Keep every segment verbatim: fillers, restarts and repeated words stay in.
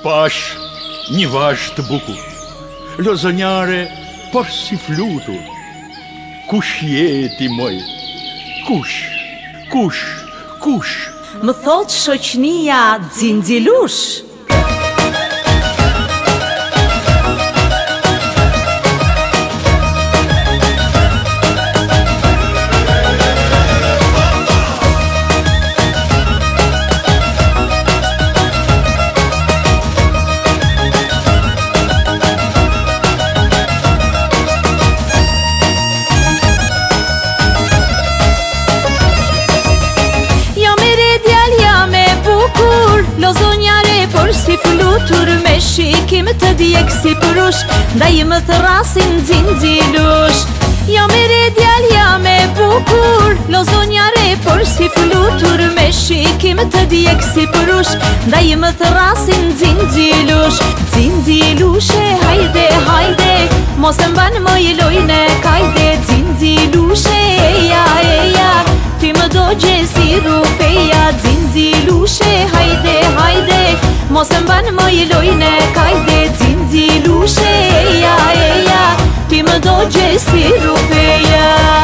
Pash një vash të bukur, lozonjare, por si flutur. Kush je ti moj? Kush? Kush? Kush? Më thot shoqnia Xinxilush. Lozonjare, por si flutur me shikim të djek si përush, ndaj më thrasin Xinxilush. Ja me re djal, ja me bukur, lozonjare, por si flutur me shikim të djek si përush, ndaj më thrasin Xinxilush. Xinxilushe, hajde, hajde, mos e mban më i lojne kajde. Xinxilushe, eja, eja, ti më do gje si rufeja. Xinxilushe, hajde, hajde, mos e mban më i lojne kajde. Xinxilushe, eja, eja, ti më do gje si rufeja.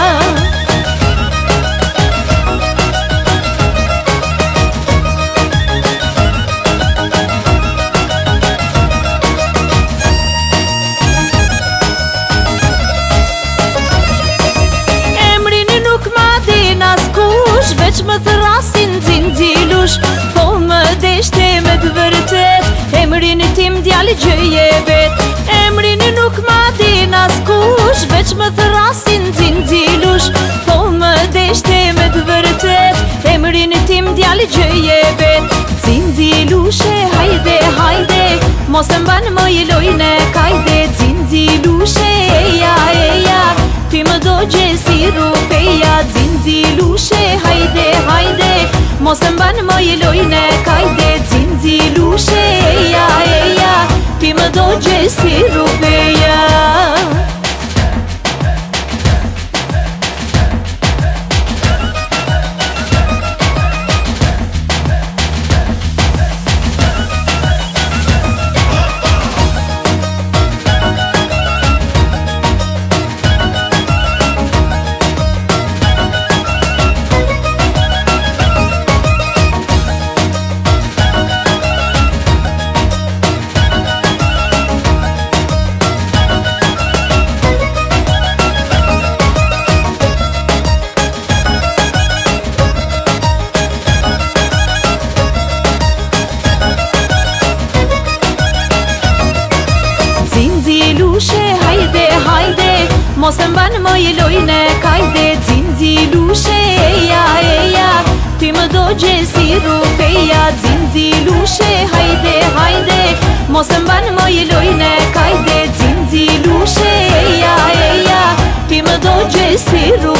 Veç më thrasin Xinxilush, po më deshte me të vërtet, emrin tim djali gjëje vet. Emrin nuk ma din as kush, veç më thrasin Xinxilush, po më deshte me të vërtet, emrin tim djali gjëje vet. Xinxilushe, hajde, hajde, mos e mban më i lojne kajde. Xinxilushe, eja, eja, ti më do gje si rufeja. Xinxilushe, hajde, hajde, mos e mban më i lojne kajde. Xinxilushe, eja, eja, ti më do gje si rufeja. Xinxilushe, hajde, hajde, mos e mban më i lojne kajde. Xinxilushe, eja, eja, ti më do gje si rufeja. Xinxilushe, hajde, hajde, mos e mban më i lojne kajde. Xinxilushe, eja, eja, ti më do gje si rufeja.